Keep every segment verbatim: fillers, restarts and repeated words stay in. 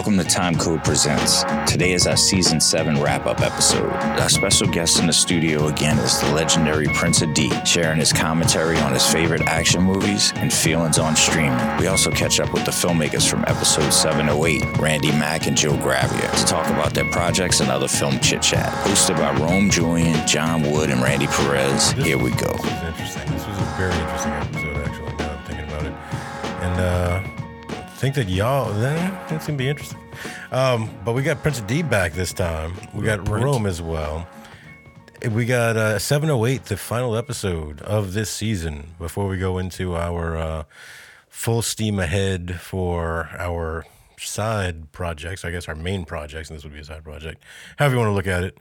Welcome to Time Code Presents. Today is our Season seven wrap-up episode. Our special guest in the studio again is the legendary Prince of D, sharing his commentary on his favorite action movies and feelings on streaming. We also catch up with the filmmakers from episode seven oh eight, Randy Mack and Joe Gravia, to talk about their projects and other film chit-chat. Hosted by Rome Julian, John Wood, and Randy Perez. This, Here we go. This was interesting. This was a very interesting episode, actually, now I'm thinking about it. And, uh... I think that y'all, that's going to be interesting. Um, but we got Prince of D back this time. We got Prince. Rome as well. We got uh, seven oh eight, the final episode of this season, before we go into our uh, full steam ahead for our side projects. I guess our main projects, and this would be a side project. However you want to look at it.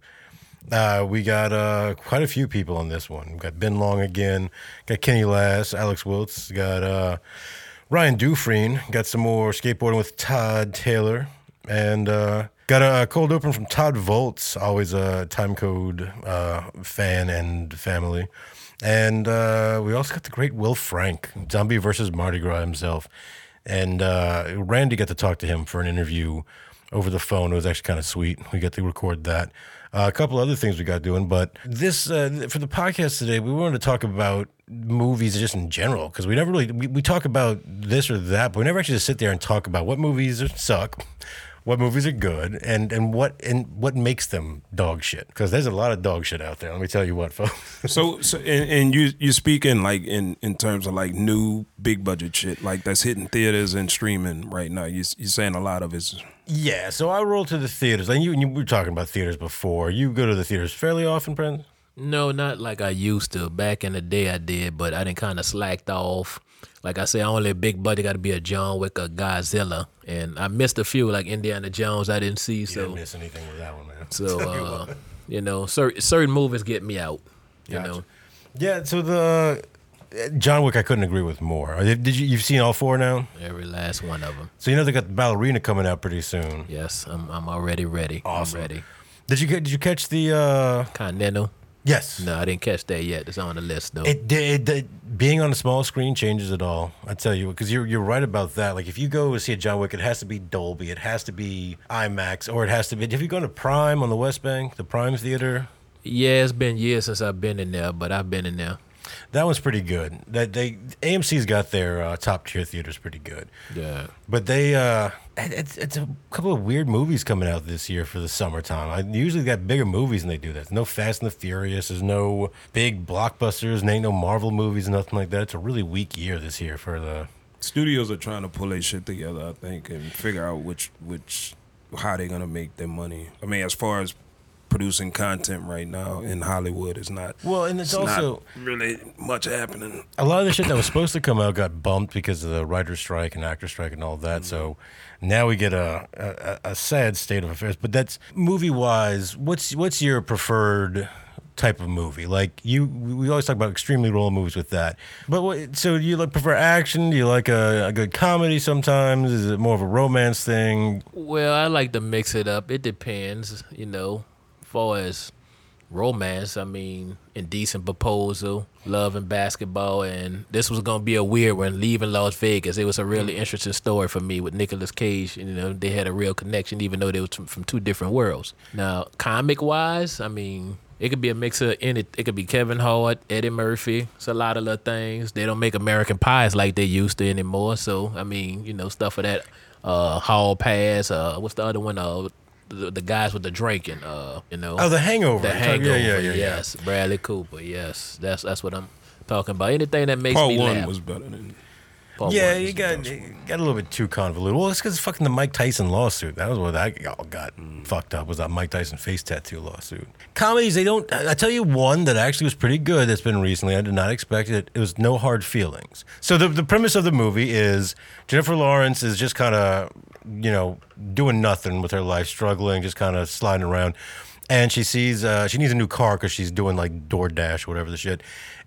Uh, we got uh, quite a few people on this one. We got Ben Long again. Got Kenny Lass, Alex Wiltz. Got... Uh, Ryan Dufresne, got some more skateboarding with Todd Taylor, and uh, got a, a cold open from Todd Volts, always a Time Code uh, fan and family. And uh, we also got the great Will Frank, Zombie versus Mardi Gras himself. And uh, Randy got to talk to him for an interview over the phone. It was actually kind of sweet. We got to record that. Uh, a couple other things we got doing, but this uh, for the podcast today, we wanted to talk about movies just in general, because we never really we, we talk about this or that, but we never actually just sit there and talk about what movies suck, what movies are good, and and what and what makes them dog shit. Because there's a lot of dog shit out there. Let me tell you what, folks. So, so and, and you you speaking like in, in terms of like new big budget shit like that's hitting theaters and streaming right now. You you're saying a lot of it's. Yeah, so I roll to the theaters. And you, you we were talking about theaters before. You go to the theaters fairly often, Prince? No, not like I used to. Back in the day I did, but I didn't kind of slacked off. Like I say, only a big buddy got to be a John Wick or Godzilla. And I missed a few, like Indiana Jones I didn't see. You so didn't miss anything with that one, man. So, uh, you know, certain, certain movies get me out, you Gotcha. know. Yeah, so the... John Wick, I couldn't agree with more. Did you? You've seen all four now? Every last one of them. So you know they got the Ballerina coming out pretty soon. Yes, I'm I'm already ready. Awesome. I'm ready. Did you get? Did you catch the? Uh... Continental? Yes. No, I didn't catch that yet. It's on the list though. It did. It, it, being on a small screen changes it all. I tell you, because you're you're right about that. Like if you go to see a John Wick, it has to be Dolby, it has to be IMAX, or it has to be. Have you gone to Prime on the West Bank, the Prime Theater? Yeah, it's been years since I've been in there, but I've been in there. That one's pretty good. That they A M C's got their uh, top tier theaters pretty good. Yeah. But they uh, it's it's a couple of weird movies coming out this year for the summertime. I usually got bigger movies and they do that. There's no Fast and the Furious. There's no big blockbusters. And ain't no Marvel movies, nothing like that. It's a really weak year this year for the Studios are trying to pull their shit together, I think, and figure out which which how they're gonna make their money. I mean, as far as producing content right now in Hollywood is not well, and it's, it's also not really much happening. A lot of the shit that was supposed to come out got bumped because of the writer's strike and actor strike and all that. Mm-hmm. So now we get a, a a sad state of affairs. But that's movie wise. What's what's your preferred type of movie? Like you, we always talk about extremely rolling movies with that. But what, so do you like prefer action? Do you like a, a good comedy sometimes? Is it more of a romance thing? Well, I like to mix it up. It depends, you know. Far as romance, I mean, Indecent Proposal, Love and Basketball, and this was gonna be a weird one. Leaving Las Vegas, it was a really interesting story for me with Nicolas Cage. You know, they had a real connection, even though they were from two different worlds. Now, comic wise, I mean, it could be a mix of any. It could be Kevin Hart, Eddie Murphy. It's a lot of little things. They don't make American Pies like they used to anymore. So, I mean, you know, stuff of that. Uh, Hall Pass. Uh, what's the other one? Uh. The, the guys with the drinking, uh, you know. Oh, The Hangover. The Hangover, yeah, yeah, yeah, yes. Yeah. Bradley Cooper, yes. That's that's what I'm talking about. Anything that makes Part me one laugh. was better than. Part yeah, one you got you got a little bit too convoluted. Well, it's because fucking the Mike Tyson lawsuit. That was what I all got mm. fucked up. Was that Mike Tyson face tattoo lawsuit? Comedies, they don't. I tell you one that actually was pretty good. That's been recently. I did not expect it. It was No Hard Feelings. So the the premise of the movie is Jennifer Lawrence is just kind of, you know, doing nothing with her life, struggling, just kind of sliding around. And she sees, uh, she needs a new car because she's doing like DoorDash or whatever the shit.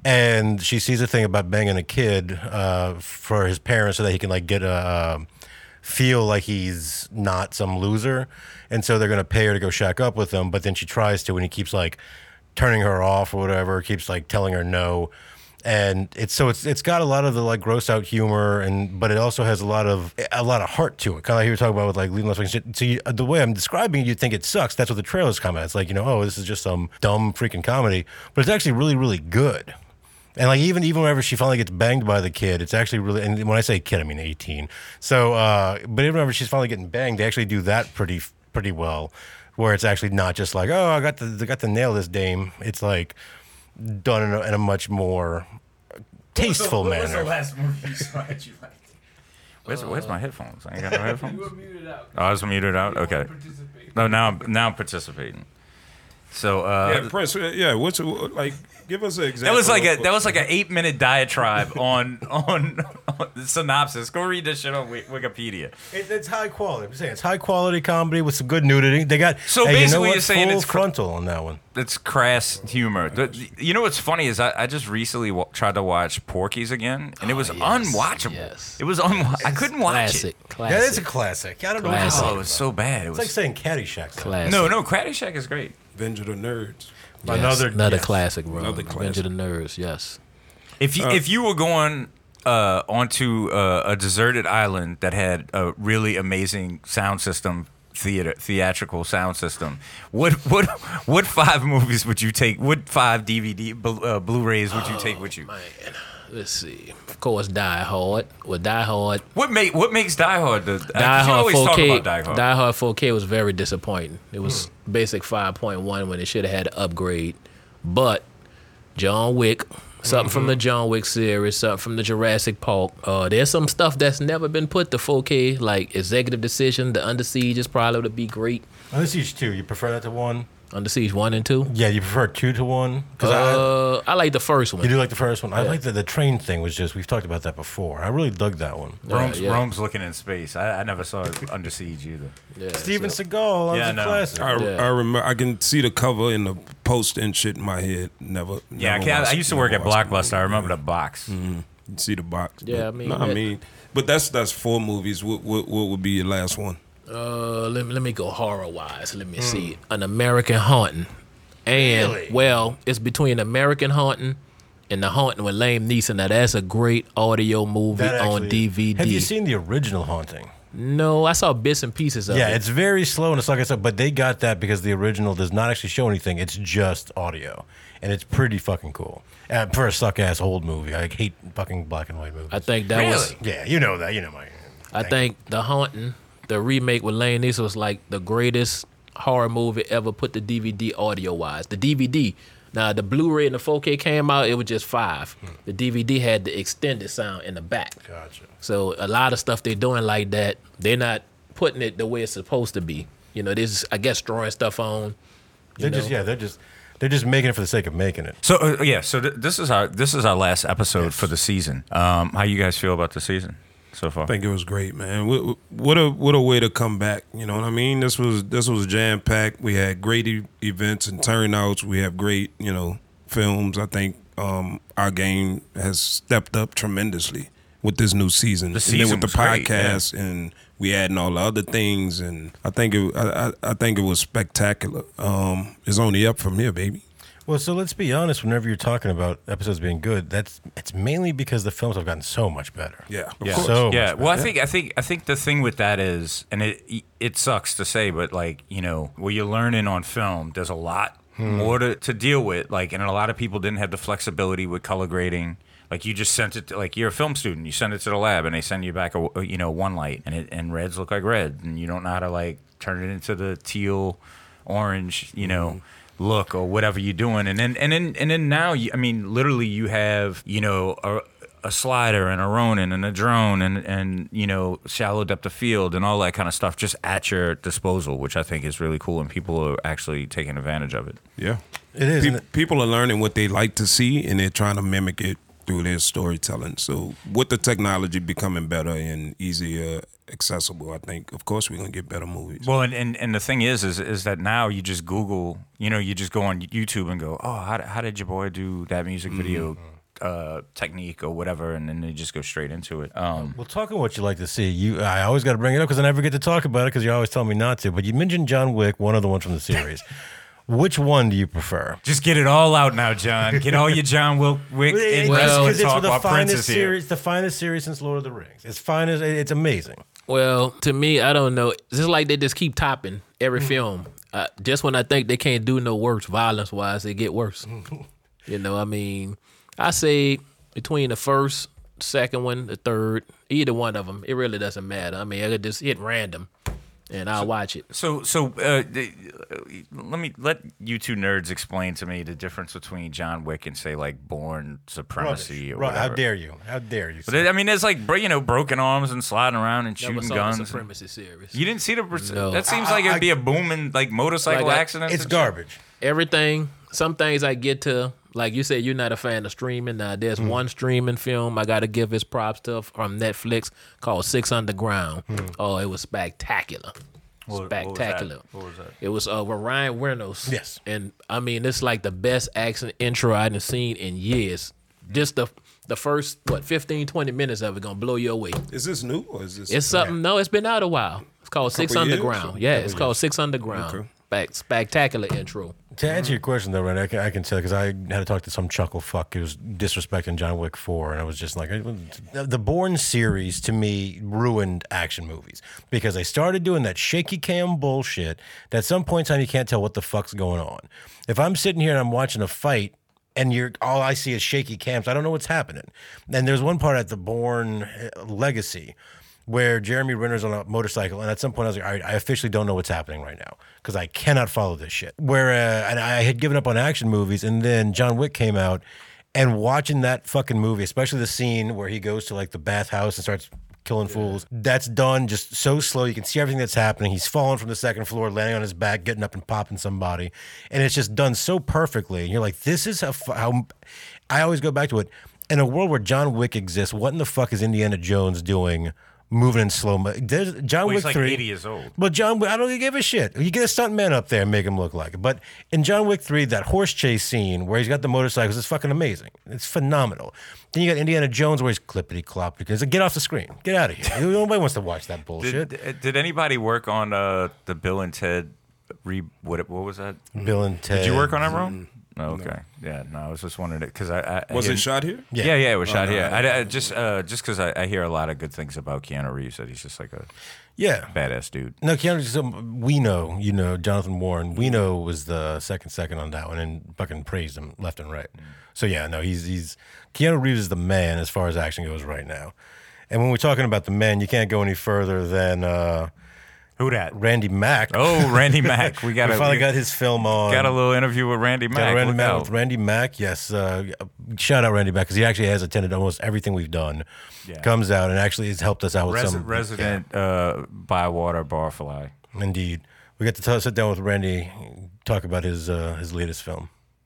And she sees a thing about banging a kid uh, for his parents so that he can like get a, uh, feel like he's not some loser. And so they're going to pay her to go shack up with him. But then she tries to, and he keeps like turning her off or whatever, keeps like telling her no. And it's so it's it's got a lot of the like gross out humor, and but it also has a lot of a lot of heart to it. Kind of like you were talking about with like Leaving Las Vegas. Shit. So you, the way I'm describing it, you think it sucks. That's what the trailers come at. It's like, you know, oh, this is just some dumb freaking comedy, but it's actually really really good. And like even even whenever she finally gets banged by the kid, it's actually really. And when I say kid, I mean eighteen. So, uh, but even whenever she's finally getting banged, they actually do that pretty pretty well, where it's actually not just like, oh, I got to I got to nail this dame. It's like done in a, in a much more tasteful what manner. Was the, what was the last movie you saw that you liked? Where's, uh, where's my headphones? I ain't got no headphones. You were muted out. Oh, I was muted out. Okay. No, now I'm now I'm participating. So uh, yeah, Prince. Yeah, what's like? Give us an example. That was like a that was like an eight minute diatribe on on, on the synopsis. Go read this shit on Wikipedia. It, it's high quality. I'm saying it's high quality comedy with some good nudity. They got so hey, basically you know what? you're saying Full it's cr- frontal on that one. It's crass humor. The, you know what's funny is I, I just recently w- tried to watch Porky's again, and it was oh, yes, unwatchable. Yes. It was unwa- I couldn't watch classic, it. Classic. That is a classic. I don't Classic. know. Oh, it was so bad. It It's was like saying Caddyshack. Classic. no, no. Caddyshack is great. Revenge of the Nerds. Yes, Another another yes. classic, bro. Another Revenge of classic. the Nerds. Yes. If you Uh, if you were going uh, onto uh, a deserted island that had a really amazing sound system, theater theatrical sound system, what what what five movies would you take? What five D V D uh, Blu-rays would you take with you? Man, let's see. Of course, Die Hard. Well, Die Hard. What make what makes Die Hard the? Die you Hard always four K. talk about Die Hard. Die Hard four K was very disappointing. It was basic five point one when it should have had an upgrade. But John Wick, something mm-hmm. from the John Wick series, something from the Jurassic Park. Uh, there's some stuff that's never been put to four K, like Executive Decision. The Under Siege is probably would be great. Under Siege two. You prefer that to one? Under Siege one and two. Yeah, you prefer two to one? Because uh, I, I like the first one. You do like the first one? I Yeah. like the the train thing. Was just we've talked about that before. I really dug that one. Rome's, yeah. Rome's looking in space. I, I never saw it Under Siege either. Yeah, Steven so- Seagal. That Yeah, was a I know. classic. I, Yeah. I remember. I can see the cover and the poster and shit in my head. Never. Yeah, I, never can't, I watched- used to work at never watched the Blockbuster. I movie. remember the box. Mm-hmm. You see the box. Yeah, but, I mean, no, I that- mean, but that's that's four movies. What what, what would be your last one? Uh, let me let me go horror wise. Let me see. An American Haunting, and Really? well, it's between American Haunting and The Haunting with Liam Neeson. Now that's a great audio movie That on actually- D V D. Have you seen the original Haunting? No, I saw bits and pieces of Yeah, it. it's very slow and it's like I said, but they got that because the original does not actually show anything. It's just audio, and it's pretty fucking cool. Uh, for a suck ass old movie, I hate fucking black and white movies. I think that was. Really? yeah, you know that. You know my. I think The Haunting, the remake with Liam Neeson, was like the greatest horror movie ever put to D V D audio wise. The D V D. Now the Blu-ray and the four K came out, it was just five. The D V D had the extended sound in the back. Gotcha. So a lot of stuff they're doing like that, they're not putting it the way it's supposed to be. You know, this I guess throwing stuff on. They're know? just yeah, they're just they're just making it for the sake of making it. So uh, yeah, so th- this is our this is our last episode for the season. Um, how you guys feel about the season so far? I think it was great, man. What, what a what a way to come back. You know what I mean? This was this was jam packed. We had great e- events and turnouts. We have great, you know, films. I think um, our game has stepped up tremendously with this new season. The and season then with the was great, podcast and we adding all the other things, and I think it I, I, I think it was spectacular. Um, it's only up from here, baby. Well, so let's be honest. Whenever you're talking about episodes being good, that's it's mainly because the films have gotten so much better. Yeah, Yeah, So much yeah. Well, I better. think I think I think the thing with that is, and it it sucks to say, but like you know, what you're learning on film, there's a lot more to, to deal with. Like, and a lot of people didn't have the flexibility with color grading. Like you just sent it to, like you're a film student, you send it to the lab and they send you back a, a you know one light and it and reds look like red and you don't know how to like turn it into the teal, orange, you know. look or whatever you're doing, and then and then and then now you, I mean literally you have you know a, a slider and a Ronin and a drone and and you know shallow depth of field and all that kind of stuff just at your disposal, which I think is really cool and people are actually taking advantage of it. Yeah, It is, Pe- and it- people are learning what they like to see, and they're trying to mimic it through their storytelling. So, with the technology becoming better and easier accessible, I think, of course, we're gonna get better movies. Well, and, and, and the thing is, is is that now you just Google, you know, you just go on YouTube and go, oh, how, how did your boy do that music video uh, technique or whatever, and then they just go straight into it. Um, Well, talking what you like to see, you I always got to bring it up because I never get to talk about it because you always tell me not to. But you mentioned John Wick, one of the ones from the series. Which one do you prefer? Just get it all out now, John. Get all your John Wick in Well, Because and it's talk the about finest Princess here. series, the finest series since Lord of the Rings. It's finest. It's amazing. Well, to me, I don't know. It's just like they just keep topping every Mm. film. Uh, just when I think they can't do no worse, violence wise, they get worse. You know, I mean, I say between the first, second one, the third, either one of them, it really doesn't matter. I mean, I could just hit random, and I'll watch it. So, so uh, the- uh, let me let you two nerds explain to me the difference between John Wick and say like Bourne Supremacy or Right, whatever. how dare you? How dare you? But I mean, there's like bro- you know broken arms and sliding around and Never shooting saw guns. the Supremacy series. You didn't see the No. that seems I- like it'd I- be a booming like motorcycle Like, I- accident. It's garbage. Everything, some things I get to, like you said, you're not a fan of streaming. Now, there's Mm. one streaming film I got to give his props to from Netflix called Six Underground. Mm. Oh, it was spectacular. What- what was that? Spectacular. What was that? It was uh, with Ryan Reynolds. Yes. And I mean, it's like the best action intro I've seen in years. Just the the first, what, fifteen, twenty minutes of it going to blow you away. Is this new or is this? It's something, no, it's been out a while. It's called Six Couple years? Underground. Yeah, it's called Six Underground. Okay. Back, spectacular intro. To answer your question, though, Randy, I can, I can tell because I had to talk to some chuckle fuck who was disrespecting John Wick four, and I was just like, the Bourne series to me ruined action movies because they started doing that shaky cam bullshit that at some point in time you can't tell what the fuck's going on. If I'm sitting here and I'm watching a fight and you're all I see is shaky cams, I don't know what's happening. And there's one part at the Bourne Legacy where Jeremy Renner's on a motorcycle, and at some point I was like, all right, I officially don't know what's happening right now because I cannot follow this shit. Where uh, and I had given up on action movies, and then John Wick came out, and watching that fucking movie, especially the scene where he goes to like the bathhouse and starts killing fools, that's done just so slow. You can see everything that's happening. He's falling from the second floor, landing on his back, getting up and popping somebody, and it's just done so perfectly. And you're like, this is how, how I always go back to it. In a world where John Wick exists, what in the fuck is Indiana Jones doing? Moving in slow mo. There's John Well, Wick he's like three. eighty years old. But John Wick, I don't give a shit. You get a stunt man up there and make him look like it. But in John Wick three, that horse chase scene where he's got the motorcycles is fucking amazing. It's phenomenal. Then you got Indiana Jones where he's clippity clop because get off the screen, get out of here. Nobody wants to watch that bullshit. Did, did anybody work on uh, the Bill and Ted? Re, what what was that? Bill and Ted. Did you work on that, Ron? Oh, okay. Yeah, no, I was just wondering it because I, I Was I it hear- shot here? Yeah, yeah, yeah it was shot no, here. no, I, I just uh, just because I, I hear a lot of good things about Keanu Reeves that he's just like a Yeah. badass dude. No, Keanu. So we know, you know, Jonathan Warren. We know was the second second on that one, and fucking praised him left and right. So yeah, no, he's he's Keanu Reeves is the man as far as action goes right now. And when we're talking about the men, you can't go any further than uh, Who that? Randy Mack. Oh, Randy Mack. We got we a finally we got his film on. got a little interview with Randy Got Mack. a Randy Look Mack out. with Randy Mack. Yes, uh, shout out Randy Mack because he actually has attended almost everything we've done. Yeah. Comes out and actually has helped us out with Resi- some resident uh, Bywater Barfly. Yeah, indeed, we get to t- sit down with Randy, talk about his uh, his latest film.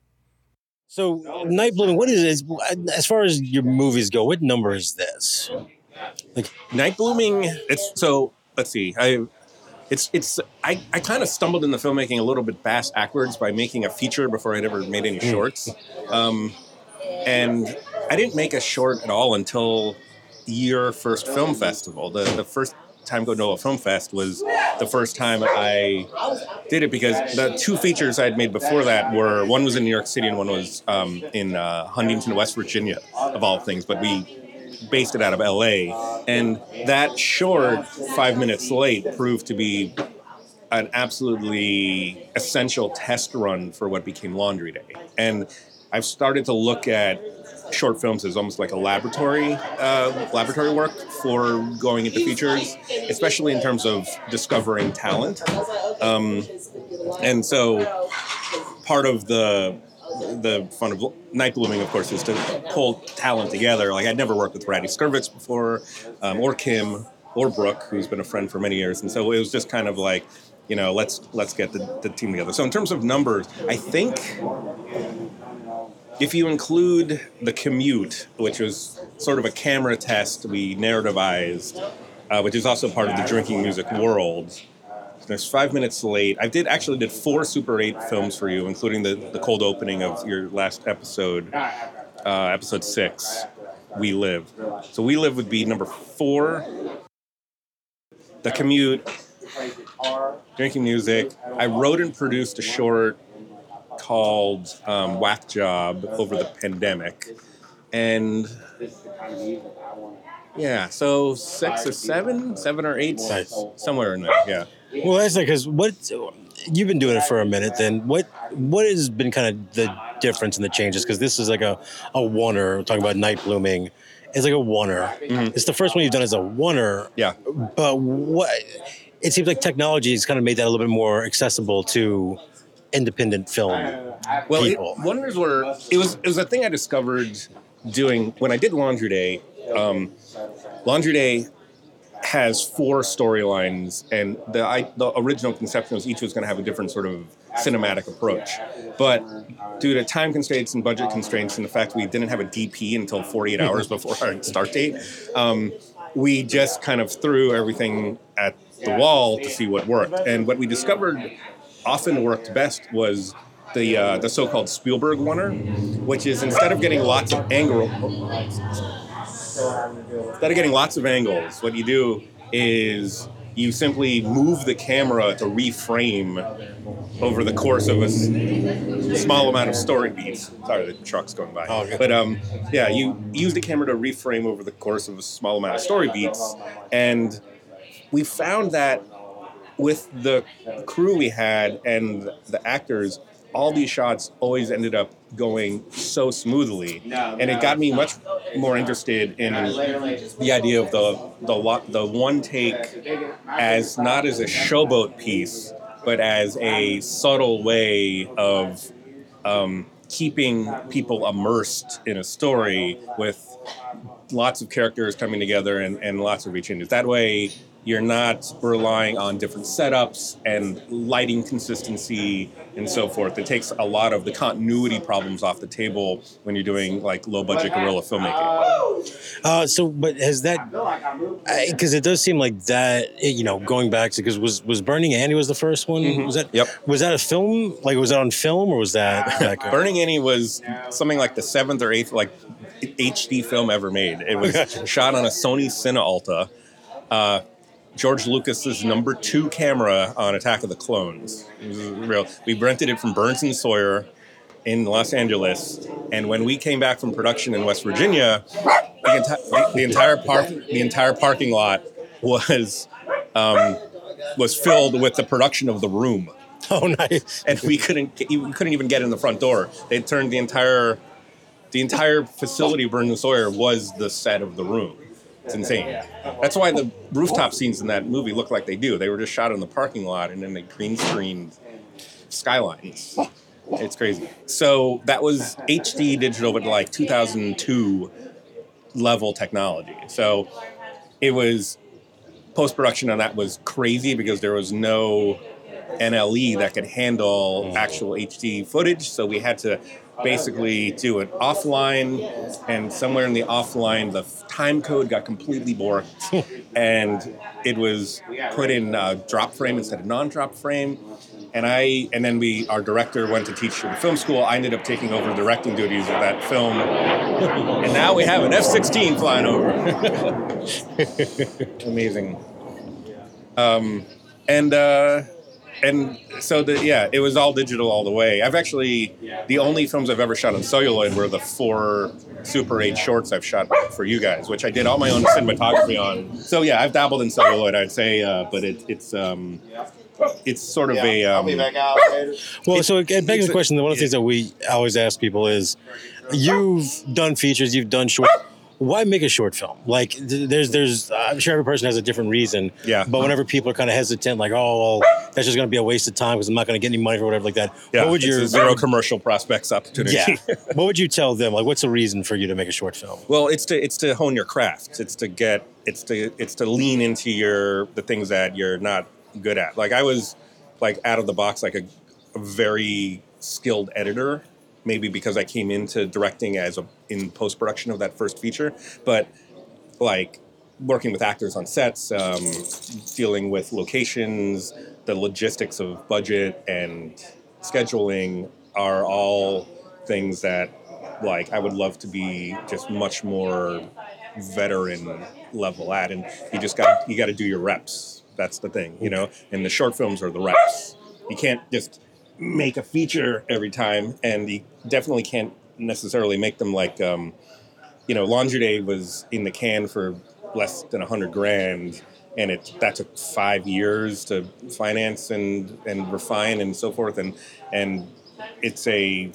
So, Night Blooming, what is it? As far as your movies go, what number is this? Like, Night Blooming. It's so. Let's see. I. It's it's. I, I kind of stumbled into filmmaking a little bit bass backwards by making a feature before I'd ever made any shorts, um, and I didn't make a short at all until your first film festival. The the first time going to a film fest was the first time I did it because the two features I had made before that were one was in New York City and one was um, in uh, Huntington, West Virginia, of all things. But we based it out of L A, and that short, Five Minutes Late, proved to be an absolutely essential test run for what became Laundry Day. And I've started to look at short films as almost like a laboratory uh, laboratory work for going into features, especially in terms of discovering talent. Um, and so part of the the fun of Night Blooming, of course, is to pull talent together. Like, I'd never worked with Raddy Skirvitz before, um, or Kim, or Brooke, who's been a friend for many years. And so it was just kind of like, you know, let's let's get the, the team together. So in terms of numbers, I think if you include The Commute, which was sort of a camera test we narrativized, uh, which is also part of the drinking music world, there's Five Minutes Late. I did actually did four Super eight films for you, including the, the cold opening of your last episode, uh, episode six, We Live. So We Live would be number four. The Commute, Drinking Music. I wrote and produced a short called um, Whack Job over the pandemic. And yeah, so six or seven, seven or eight, Nice. somewhere in there, yeah. Well, that's like, because what you've been doing it for a minute. Then what what has been kind of the difference and the changes? Because this is like a a oneer. We're talking about Night Blooming. It's like a oneer. Mm-hmm. It's the first one you've done as a oneer. Yeah. But what it seems like technology has kind of made that a little bit more accessible to independent film well, people. It, wonders were it was it was a thing I discovered doing when I did Laundry Day. Um, Laundry Day has four storylines, and the I, the original conception was each was going to have a different sort of cinematic approach. But due to time constraints and budget constraints, and the fact we didn't have a D P until forty-eight hours before our start date, um, we just kind of threw everything at the wall to see what worked. And what we discovered often worked best was the uh, the so-called Spielberg oneer, which is instead of getting lots of angle. Instead of getting lots of angles, what you do is you simply move the camera to reframe over the course of a s- small amount of story beats. Sorry, the truck's going by. Oh, okay. But um, yeah, you use the camera to reframe over the course of a small amount of story beats, and we found that with the crew we had and the actors, all these shots always ended up going so smoothly, and it got me much more interested in the idea of the the lo- the one take as not as a showboat piece, but as a subtle way of um, keeping people immersed in a story with lots of characters coming together and, and lots of rich changes. That way, you're not relying on different setups and lighting consistency and so forth. It takes a lot of the continuity problems off the table when you're doing like low budget guerrilla filmmaking. Uh, so, but has that? Because it does seem like that. You know, going back to because was was Burning Annie was the first one. Mm-hmm. Was that? Yep. Was that a film? Like, was that on film or was that? Like a, Burning Annie was something like the seventh or eighth like H D film ever made. It was shot on a Sony Cine Alta. Uh, George Lucas's number two camera on Attack of the Clones. It was real. We rented it from Burns and Sawyer in Los Angeles, and when we came back from production in West Virginia, the, enti- the entire park, the entire parking lot was um, was filled with the production of The Room. oh, nice. And we couldn't get, we couldn't even get in the front door. They turned the entire the entire facility of Burns and Sawyer was the set of The Room. It's insane. That's why the rooftop scenes in that movie look like they do. They were just shot in the parking lot and then they green screened skylines. It's crazy. So that was H D digital, but like two thousand two level technology. So it was post-production on that was crazy because there was no N L E that could handle actual H D footage. So we had to basically do it offline, and somewhere in the offline, the time code got completely borked, and it was put in uh, drop frame instead of non-drop frame. And I, and then we, our director went to teach at the film school. I ended up taking over directing duties of that film, and now we have an F sixteen flying over. Amazing. Um, and. Uh, And so, the, yeah, it was all digital all the way. I've actually, the only films I've ever shot on celluloid were the four Super eight shorts I've shot for you guys, which I did all my own cinematography on. So, yeah, I've dabbled in celluloid, I'd say, uh, but it, it's um, it's sort of a... Um, Well, so it begs it's the a- question. One of the things that we always ask people is, you've done features, you've done short. Why make a short film? Like, th- there's, there's. I'm sure every person has a different reason. Yeah. But whenever people are kind of hesitant, like, oh, well, that's just going to be a waste of time because I'm not going to get any money for whatever like that. yeah, what would it's your a zero commercial prospects opportunity. Yeah. What would you tell them? Like, what's the reason for you to make a short film? Well, it's to it's to hone your craft. It's to get it's to it's to lean into your the things that you're not good at. Like I was like out of the box like a, a very skilled editor, maybe because I came into directing as a in post production of that first feature, but like working with actors on sets, um, dealing with locations, the logistics of budget and scheduling are all things that like I would love to be just much more veteran level at, and you just got you got to do your reps. That's the thing, you know. And the short films are the reps. You can't just make a feature every time, and you definitely can't necessarily make them like, um, you know, Laundry Day was in the can for less than a hundred grand, and it that took five years to finance and and refine and so forth, and and it's a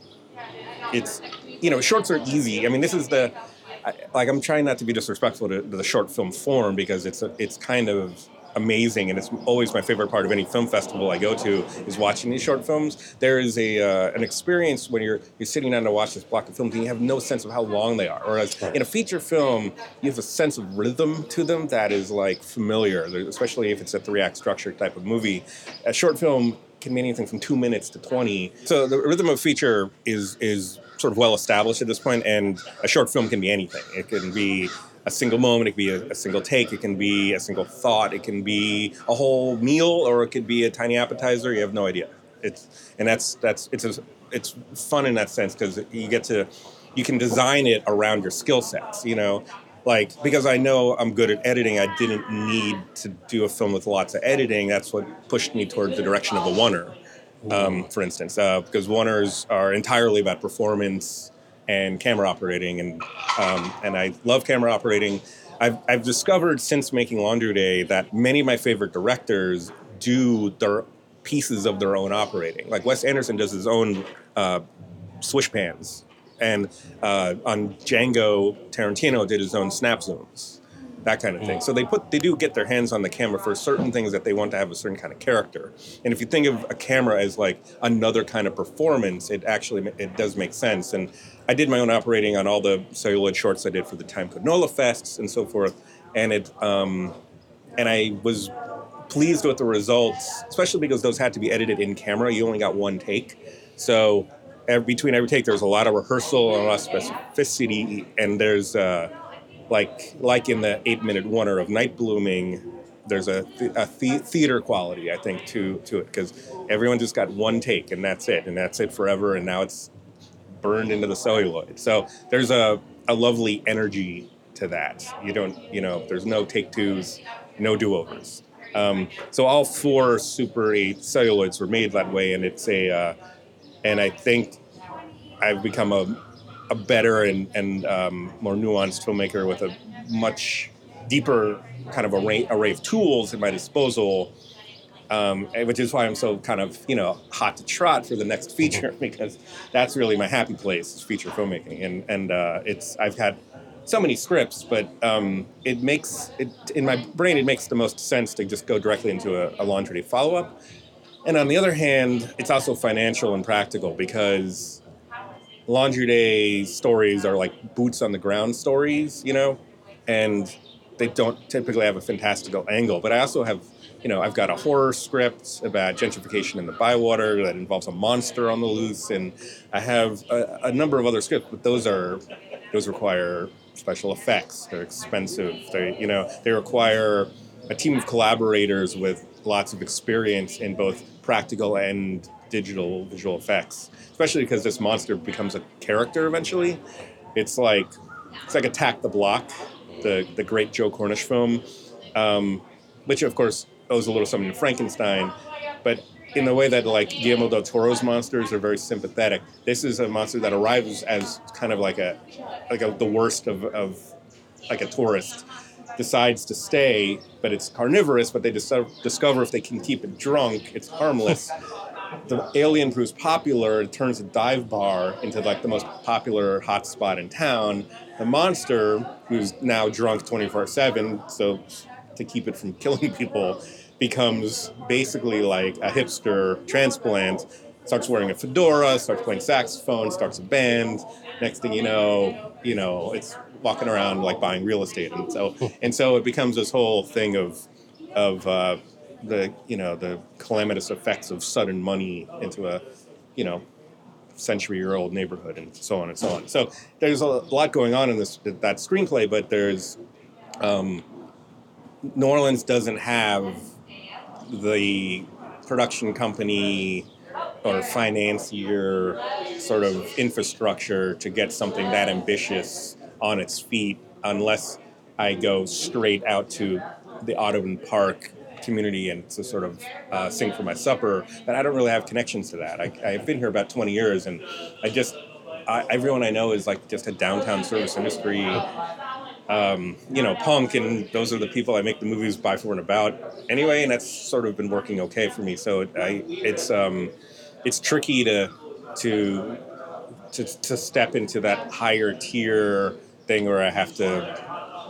it's you know shorts are easy. I mean, this is the I, like I'm trying not to be disrespectful to, to the short film form because it's a, it's kind of amazing, and it's always my favorite part of any film festival I go to is watching these short films. There is a uh, an experience when you're you're sitting down to watch this block of films and you have no sense of how long they are. Whereas in a feature film, you have a sense of rhythm to them that is like familiar, especially if it's a three-act structure type of movie. A short film can be anything from two minutes to twenty. So the rhythm of feature is is sort of well established at this point, and a short film can be anything. It can be a single moment, it can be a, a single take, it can be a single thought, it can be a whole meal, or it could be a tiny appetizer. You have no idea. It's and that's that's it's a, it's fun in that sense because you get to you can design it around your skill sets. You know, like because I know I'm good at editing, I didn't need to do a film with lots of editing. That's what pushed me towards the direction of a oneer, um, for instance, uh, because oneers are entirely about performance and camera operating, and um, and I love camera operating. I've I've discovered since making Laundry Day that many of my favorite directors do their pieces of their own operating. Like Wes Anderson does his own uh, swish pans, and uh, on Django, Tarantino did his own snap zooms, that kind of thing. So they put they do get their hands on the camera for certain things that they want to have a certain kind of character. And if you think of a camera as like another kind of performance, it actually it does make sense. And I did my own operating on all the celluloid shorts I did for the Time Canola Fests and so forth, and it um, and I was pleased with the results, especially because those had to be edited in camera. You only got one take, so every, between every take, there's a lot of rehearsal and a lot of specificity, and there's uh, like like in the eight-minute oneer of Night Blooming, there's a, th- a th- theater quality, I think, to to it because everyone just got one take and that's it, and that's it forever, and now it's burned into the celluloid. So there's a, a lovely energy to that. You don't, you know, there's no take twos, no do-overs. Um, so all four Super eight celluloids were made that way, and it's a, uh, and I think I've become a, a better and, and um, more nuanced filmmaker with a much deeper kind of array, array of tools at my disposal. Um, which is why I'm so kind of, you know, hot to trot for the next feature, because that's really my happy place is feature filmmaking. And, and uh, it's, I've had so many scripts, but um, it makes, it in my brain, it makes the most sense to just go directly into a, a Laundry Day follow-up. And on the other hand, it's also financial and practical because Laundry Day stories are like boots on the ground stories, you know, and they don't typically have a fantastical angle. But I also have, you know, I've got a horror script about gentrification in the Bywater that involves a monster on the loose, and I have a, a number of other scripts, but those are, those require special effects. They're expensive. They, you know, they require a team of collaborators with lots of experience in both practical and digital visual effects, especially because this monster becomes a character eventually. It's like, it's like Attack the Block, the, the great Joe Cornish film, um, which of course owes a little something to Frankenstein, but in the way that like Guillermo del Toro's monsters are very sympathetic, this is a monster that arrives as kind of like a like a, the worst of, of like a tourist, decides to stay, but it's carnivorous, but they dis- discover if they can keep it drunk, it's harmless. The alien proves popular, it turns a dive bar into like the most popular hotspot in town. The monster, who's now drunk twenty-four seven, so to keep it from killing people, becomes basically like a hipster transplant, starts wearing a fedora, starts playing saxophone, starts a band. Next thing you know, you know, it's walking around like buying real estate. And so and so it becomes this whole thing of of uh, the, you know, the calamitous effects of sudden money into a, you know, century-year-old neighborhood and so on and so on. So there's a lot going on in this that screenplay, but there's um, New Orleans doesn't have the production company or financier sort of infrastructure to get something that ambitious on its feet unless I go straight out to the Audubon Park community and to sort of uh, sing for my supper, but I don't really have connections to that. I, I've been here about twenty years, and I just, I, everyone I know is like just a downtown service industry, um, you know, punk, and those are the people I make the movies by, for, and about anyway, and that's sort of been working okay for me. So it, I, it's, um, it's tricky to, to, to, to step into that higher tier thing where I have to,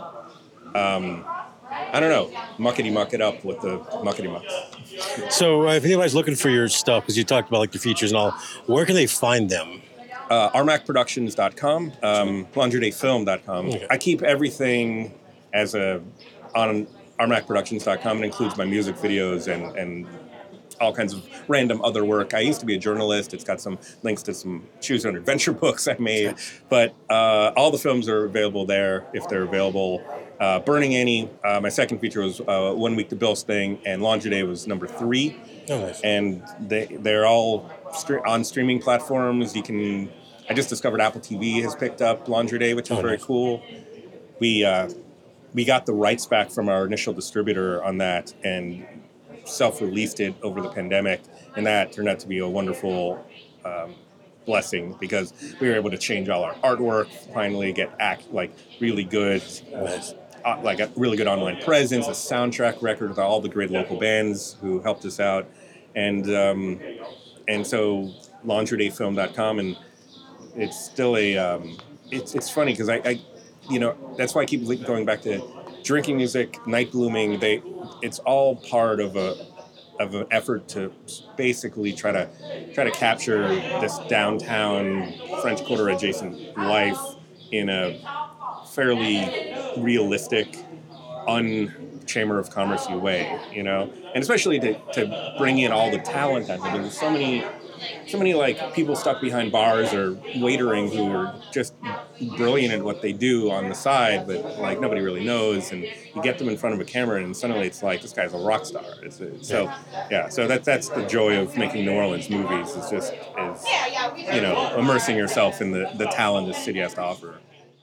um, I don't know, muckety muck it up with the muckety mucks. So uh, if anybody's looking for your stuff, because you talked about like the features and all, where can they find them? Uh, armac productions dot com, um, laundry day film dot com. Okay. I keep everything as a on armac productions dot com. It includes my music videos and, and all kinds of random other work. I used to be a journalist. It's got some links to some choose your own adventure books I made. But uh, all the films are available there if they're available. Uh, Burning Annie, uh, my second feature was uh, One Week to Bill's Thing, and Laundry Day was number three. Oh, nice. And they, they're all stre- on streaming platforms. You can. I just discovered Apple T V has picked up Laundry Day, which is oh, very nice. cool. We uh, we got the rights back from our initial distributor on that and self-released it over the pandemic, and that turned out to be a wonderful um, blessing because we were able to change all our artwork, finally get act like really good, uh, like a really good online presence, a soundtrack record with all the great local bands who helped us out, and um, and so laundry day film dot com, and it's still a um, it's it's funny because I, I you know that's why I keep going back to drinking music, night blooming. They it's all part of a of an effort to basically try to try to capture this downtown French Quarter adjacent life in a fairly realistic, un-Chamber of Commerce-y way, you know, and especially to, to bring in all the talent out there. There's so many, so many like people stuck behind bars or waitering who are just brilliant at what they do on the side, but like nobody really knows. And you get them in front of a camera, and suddenly it's like this guy's a rock star. It's a, so yeah, so that that's the joy of making New Orleans movies. It's just is you know immersing yourself in the the talent this city has to offer.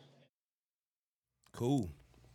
Cool.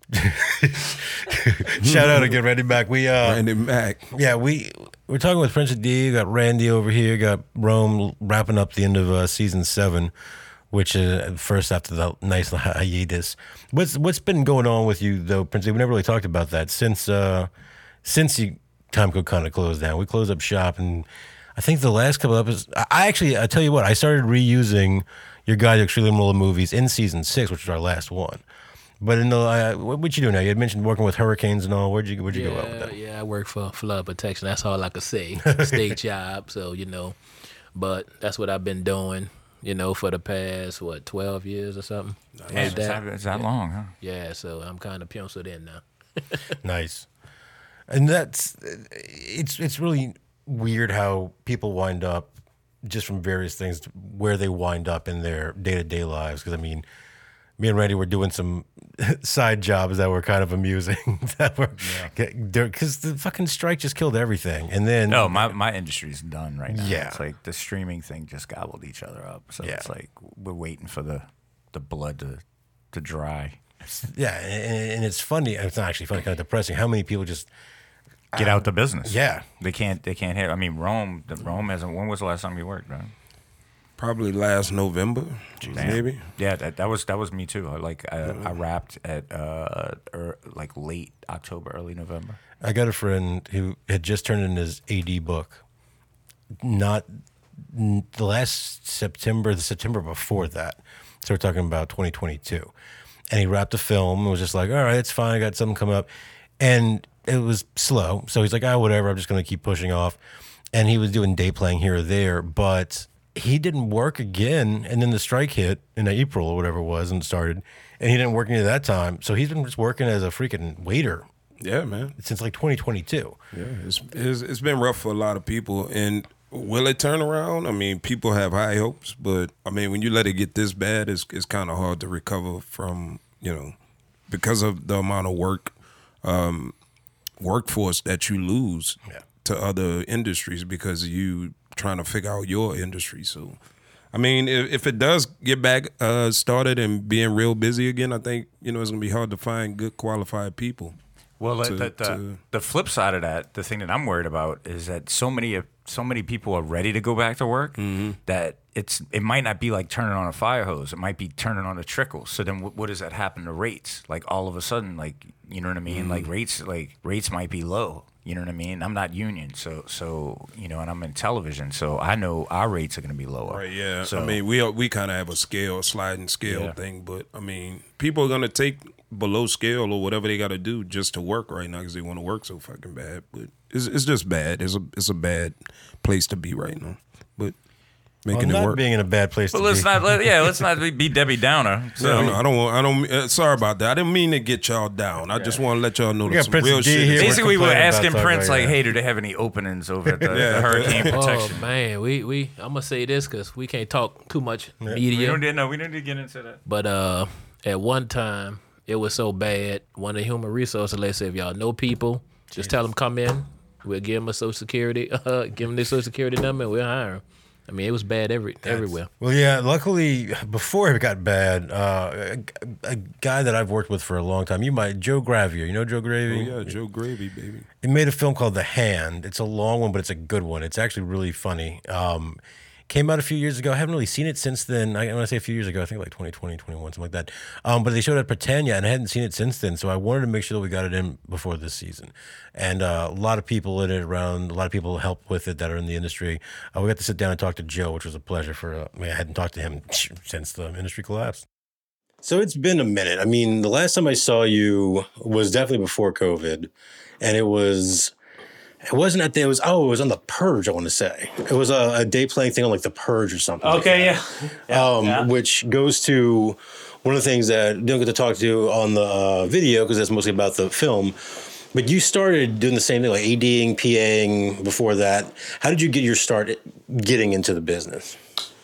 Shout out again, Randy Mack. We uh, Randy Mack. Yeah, we we're talking with Prince D. Got Randy over here. Got Rome wrapping up the end of uh, season seven, which is first after the nice hiatus. What's what's been going on with you though, Prince D? We never really talked about that since uh, since you time code kind of closed down. We closed up shop, and I think the last couple of episodes. I actually, I tell you what, I started reusing your Guide to Extremely Little Movies in season six, which was our last one. But in the, uh, what what you do now? You had mentioned working with hurricanes and all. Where'd you where'd you yeah, go out with that? Yeah, I work for flood protection. That's all I could say. State job, so you know. But that's what I've been doing, you know, for the past what twelve years or something. Damn, like that. It's that yeah. long, huh? Yeah, so I'm kind of penciled in now. Nice, and that's it's it's really weird how people wind up just from various things where they wind up in their day to day lives. Because I mean. Me and Randy were doing some side jobs that were kind of amusing. that were because yeah. the fucking strike just killed everything. And then no, my my industry's done right now. Yeah, it's like the streaming thing just gobbled each other up. So yeah. it's like we're waiting for the, the blood to to dry. Yeah, and, and it's funny. It's not actually funny. Kind of depressing. How many people just get um, out the business? Yeah, they can't. They can't hit. I mean, Rome. The Rome hasn't. When was the last time you worked, right? Probably last November, Damn. maybe. Yeah, that, that was that was me too. Like I, mm-hmm. I wrapped at uh, er, like late October, early November. I got a friend who had just turned in his A D book. Not the last September, the September before that. So we're talking about twenty twenty-two, and he wrapped a film and was just like, "All right, it's fine. I got something coming up," and it was slow. So he's like, "Ah, oh, whatever. I'm just going to keep pushing off." And he was doing day playing here or there, but. He didn't work again, and then the strike hit in April or whatever it was and started, and he didn't work any of that time. So he's been just working as a freaking waiter. Yeah, man. Since like twenty twenty-two. Yeah, it's, it's it's been rough for a lot of people. And will it turn around? I mean, people have high hopes, but I mean, when you let it get this bad, it's it's kind of hard to recover from, you know, because of the amount of work, um, workforce that you lose yeah. to other industries because you trying to figure out your industry. So, I mean, if, if it does get back uh, started and being real busy again, I think, you know, it's going to be hard to find good qualified people. Well, to, the, the, to, the flip side of that, the thing that I'm worried about is that so many so many people are ready to go back to work mm-hmm. that it's it might not be like turning on a fire hose. It might be turning on a trickle. So then, what, what does that happen to rates? Like all of a sudden, like you know what I mean? Mm-hmm. Like rates, like rates might be low. You know what I mean? I'm not union, so so you know, and I'm in television, so I know our rates are going to be lower. Right? Yeah. So, I mean, we we kind of have a scale, a sliding scale Yeah. thing, but I mean, people are gonna take below scale or whatever they got to do just to work right now because they want to work so fucking bad. But it's it's just bad. It's a it's a bad place to be right now. But making well, it not work. being in a bad place but to let's be. not let, yeah, let's not be Debbie Downer. So. Yeah, no, I don't want. I don't. Uh, sorry about that. I didn't mean to get y'all down. I just want to let y'all know We that got some Prince real D shit. here. Is, We're Basically, we're complaining asking about Prince, something, like, yeah. hey, do they have any openings over at the, Yeah. the hurricane protection? Oh man, we we I'm gonna say this because we can't talk too much We media. don't need, no, we don't need to get into that. But uh, at one time, it was so bad. One of the human resources, let's say, if y'all know people, just tell them come in. We'll give them a social security, uh, give them their social security number, and we'll hire them. I mean, it was bad every everywhere. Well, yeah. Luckily, before it got bad, uh, a, a guy that I've worked with for a long time, you might Joe Gravier. You know Joe oh, Gravier? yeah, Joe Gravy, baby. He made a film called The Hand. It's a long one, but it's a good one. It's actually really funny. Um, came out a few years ago. I haven't really seen it since then. I, when I say a few years ago, I think like twenty twenty, twenty-one, something like that. Um, but they showed it at Britannia, and I hadn't seen it since then. So I wanted to make sure that we got it in before this season. And uh, a lot of people in it around, a lot of people help with it that are in the industry. Uh, we got to sit down and talk to Joe, which was a pleasure for, uh, I mean, I hadn't talked to him since the industry collapsed. So it's been a minute. I mean, the last time I saw you was definitely before COVID, and it was, it wasn't at the, it was, oh, it was on The Purge, I want to say. It was a, a day playing thing on like The Purge or something. Okay, like yeah. yeah, um, yeah. Which goes to one of the things that I don't get to talk to on the uh, video because that's mostly about the film. But you started doing the same thing, like ADing, PAing before that. How did you get your start getting into the business?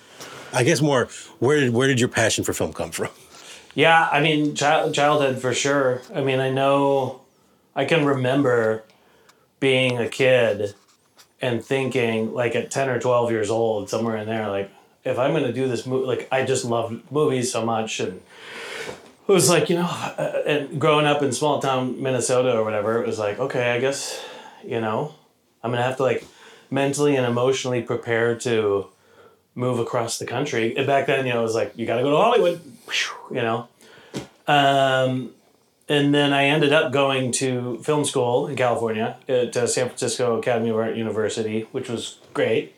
I guess more, where did where did your passion for film come from? Yeah, I mean, child, childhood for sure. I mean, I know, I can remember being a kid and thinking, like at ten or twelve years old, somewhere in there, like, if I'm going to do this movie, like, I just loved movies so much. And it was like, you know, uh, and growing up in small town Minnesota or whatever, it was like, okay, I guess, you know, I'm going to have to, like, mentally and emotionally prepare to move across the country. And back then, you know, it was like, you got to go to Hollywood, you know. Um, and then I ended up going to film school in California at uh, San Francisco Academy of Art University, which was great.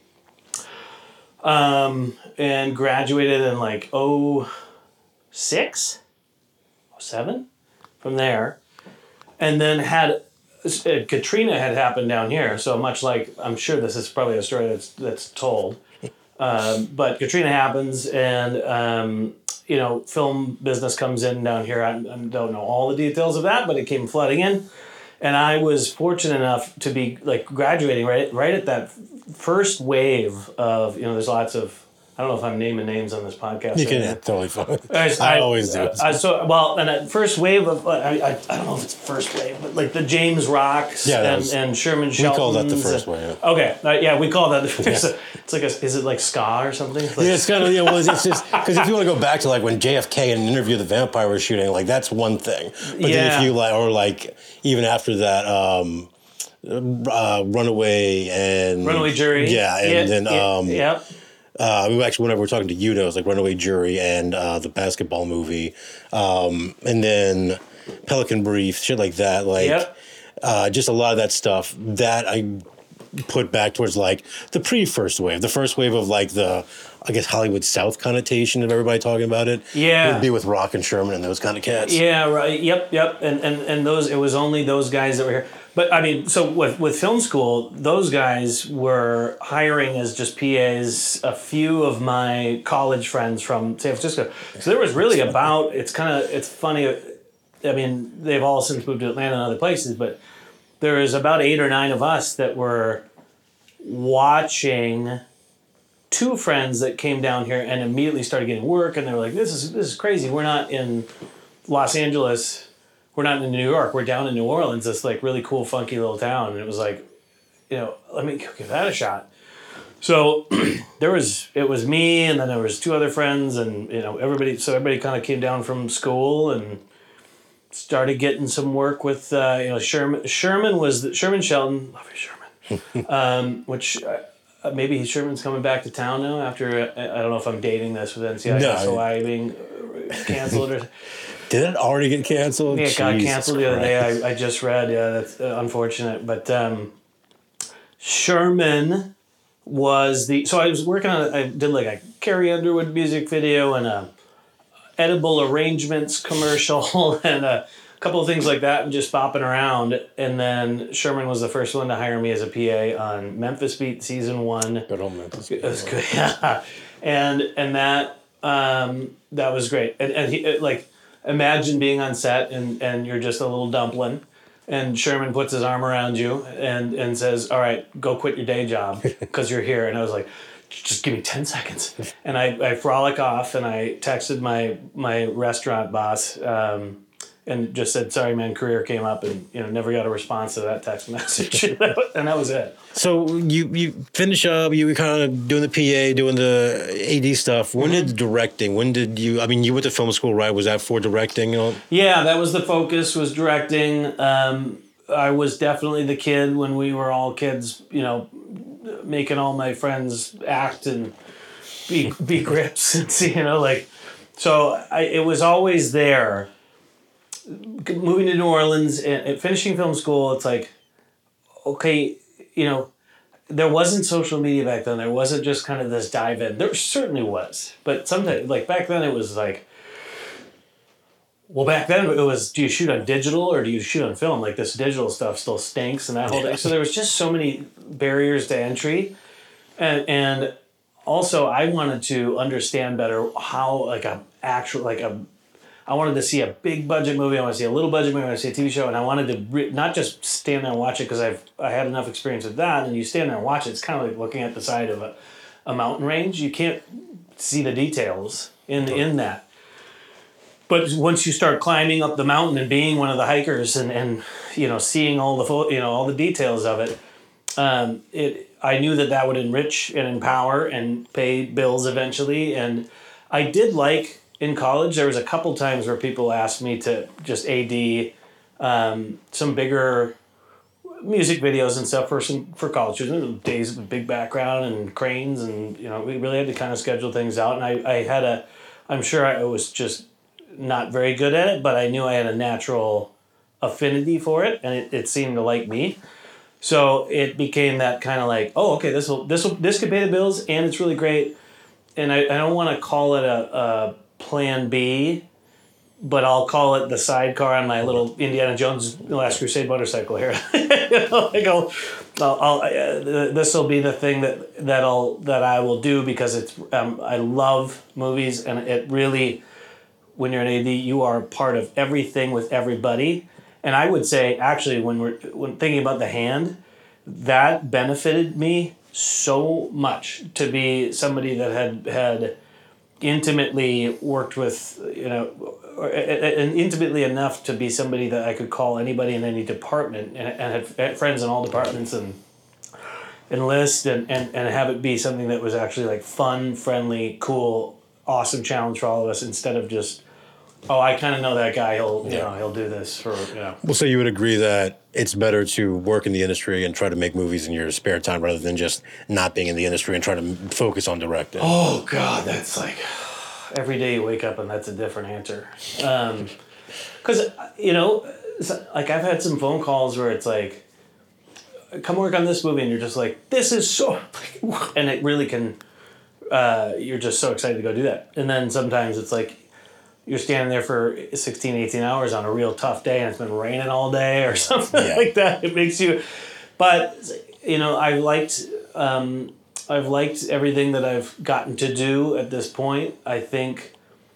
Um, and graduated in like oh six, oh seven from there. And then had uh, Katrina had happened down here. So much like, I'm sure this is probably a story that's, that's told. Um, but Katrina happens and, um, you know, film business comes in down here. I, I don't know all the details of that, but it came flooding in. And I was fortunate enough to be like graduating right, right at that first wave of, you know, there's lots of, I don't know if I'm naming names on this podcast. You can, right yeah, totally fine. I, I always do. I, so well, and that first wave of I, I I don't know if it's first wave, but like the James Rocks Yeah, that and, was- and Sherman We Shelton. call that the first wave. Okay, uh, yeah, we call that. The, it's, a, it's like a, is it like ska or something? Like, Yeah, it's kind of, yeah, well, it's, it's just, because if you want to go back to like when J F K in an interview the vampire was shooting, like that's one thing. But then Yeah. if you like, or like even after that, um, uh, Runaway and. Runaway Jury. Yeah, and yeah, then. yeah, Um, yeah. Uh, we actually, whenever we're talking to Yudo, it was like Runaway Jury and uh, the basketball movie, um, and then Pelican Brief, shit like that. Like, Yep. uh, just a lot of that stuff that I put back towards like the pre-first wave, the first wave of like the, I guess, Hollywood South connotation of everybody talking about it. Yeah. Would be with Rock and Sherman and those kind of cats. Yeah, right. Yep, yep. And, and and those, it was only those guys that were here. But I mean, so with with film school, those guys were hiring as just P As a few of my college friends from San Francisco. So there was really about, it's kind of, it's funny. I mean, they've all since moved to Atlanta and other places, but there was about eight or nine of us that were watching two friends that came down here and immediately started getting work, and they were like, this is this is crazy. We're not in Los Angeles. We're not in New York. We're down in New Orleans, this like really cool, funky little town. And it was like, you know, let me give that a shot. So there was, it was me, and then there was two other friends, and you know, everybody. So everybody kind of came down from school, and started getting some work with uh, you know Sherman. Sherman was the, Sherman Shelton. Love you, Sherman. um, which uh, maybe Sherman's coming back to town now after. Uh, I don't know if I'm dating this with N C I S O I no, being canceled or. Did it already get canceled? Yeah, it got Jesus canceled the other day. I, I just read. Yeah, that's uh, unfortunate. But um, Sherman was the. So I was working on. I did like a Carrie Underwood music video and a edible arrangements commercial and a couple of things like that, and just bopping around. And then Sherman was the first one to hire me as a P A on Memphis Beat season one. Good old Memphis Beat. It was good. Yeah, and and that um, that was great. And and he like. Imagine being on set and, and you're just a little dumpling and Sherman puts his arm around you and, and says, all right, go quit your day job because you're here. And I was like, just give me ten seconds. And I, I frolic off and I texted my my restaurant boss um, and just said, sorry, man, career came up, and you know never got a response to that text message. And that was it. So you, you finish up, you were kind of doing the P A, doing the A D stuff. When mm-hmm. did directing, when did you, I mean, you went to film school, right? Was that for directing? You know? Yeah, that was the focus, was directing. Um, I was definitely the kid when we were all kids, you know, making all my friends act and be, be grips and see, you know, like, so I, it was always there. Moving to New Orleans and, and finishing film school, it's like, okay, you know, there wasn't social media back then. There wasn't just kind of this dive in. There certainly was. But sometimes, like back then, it was like, well, back then it was, do you shoot on digital or do you shoot on film? Like this digital stuff still stinks and that whole thing. So there was just so many barriers to entry. And, and also I wanted to understand better how like a actual, like a, I wanted to see a big budget movie. I want to see a little budget movie. I want to see a T V show, and I wanted to re- not just stand there and watch it because I've I had enough experience with that. And you stand there and watch it. It's kind of like looking at the side of a, a mountain range. You can't see the details in in that. But once you start climbing up the mountain and being one of the hikers and, and you know seeing all the fo- you know all the details of it, um, it I knew that that would enrich and empower and pay bills eventually. And I did like. In college, there was a couple times where people asked me to just A D um, some bigger music videos and stuff for some for college students. Days with big background and cranes, and you know we really had to kind of schedule things out. And I, I had a, I'm sure I was just not very good at it, but I knew I had a natural affinity for it, and it, it seemed to like me. So it became that kind of like, oh, okay, this will this will this could pay the bills, and it's really great. And I, I don't want to call it a, a plan B, but I'll call it the sidecar on my little Indiana Jones Last Crusade motorcycle here. you know, like I'll, I'll, I'll uh, this will be the thing that that'll that I will do because it's um, I love movies, and it really, when you're an A D, you are part of everything with everybody. And I would say actually when we're when thinking about The Hand, that benefited me so much to be somebody that had had. Intimately worked with, you know, or, and intimately enough to be somebody that I could call anybody in any department and, and had friends in all departments and enlist and, and, and have it be something that was actually like fun, friendly, cool, awesome challenge for all of us instead of just, oh, I kind of know that guy. He'll, you yeah. know, he'll do this for, you know. Well, so you would agree that it's better to work in the industry and try to make movies in your spare time rather than just not being in the industry and trying to focus on directing. Oh God, that's like every day you wake up and that's a different answer. Um, cause you know, like I've had some phone calls where it's like, come work on this movie. And you're just like, this is so, and it really can, uh, you're just so excited to go do that. And then sometimes it's like, you're standing there for sixteen, eighteen hours on a real tough day and it's been raining all day or something yeah. like that. It makes you, but you know, I've liked, um, I've liked everything that I've gotten to do at this point. I think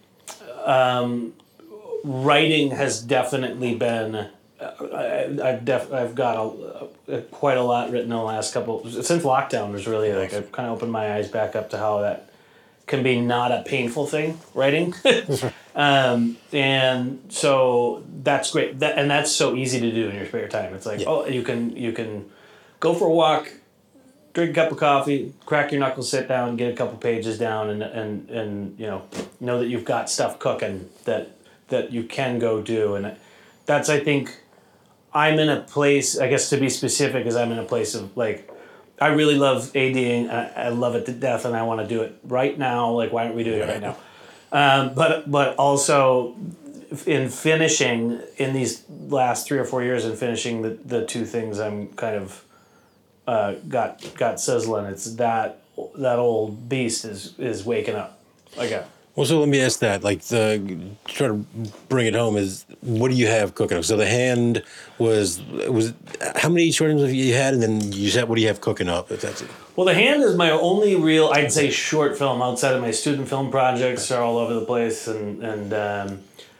um, writing has definitely been, I, I've def, I've got a, a, quite a lot written in the last couple, since lockdown was really like, I've kind of opened my eyes back up to how that can be not a painful thing, writing. um, and so that's great. That, and that's so easy to do in your spare time. It's like, yeah. oh, you can you can go for a walk, drink a cup of coffee, crack your knuckles, sit down, get a couple pages down, and and, and you know know that you've got stuff cooking that that you can go do. And that's I think I'm in a place. I guess to be specific, is I'm in a place of like. I really love ADing. I, I love it to death, and I want to do it right now. Like, why aren't we doing it right now? Um, but but also in finishing in these last three or four years in finishing the, the two things I'm kind of uh, got got sizzling. It's that that old beast is is waking up. Okay. Well, so let me ask that. Like, the try to bring it home is what do you have cooking up? So the hand was was how many short films have you had, and then you said what do you have cooking up? If that's it. Well, The Hand is my only real, I'd say, short film outside of my student film projects are all over the place, and and um,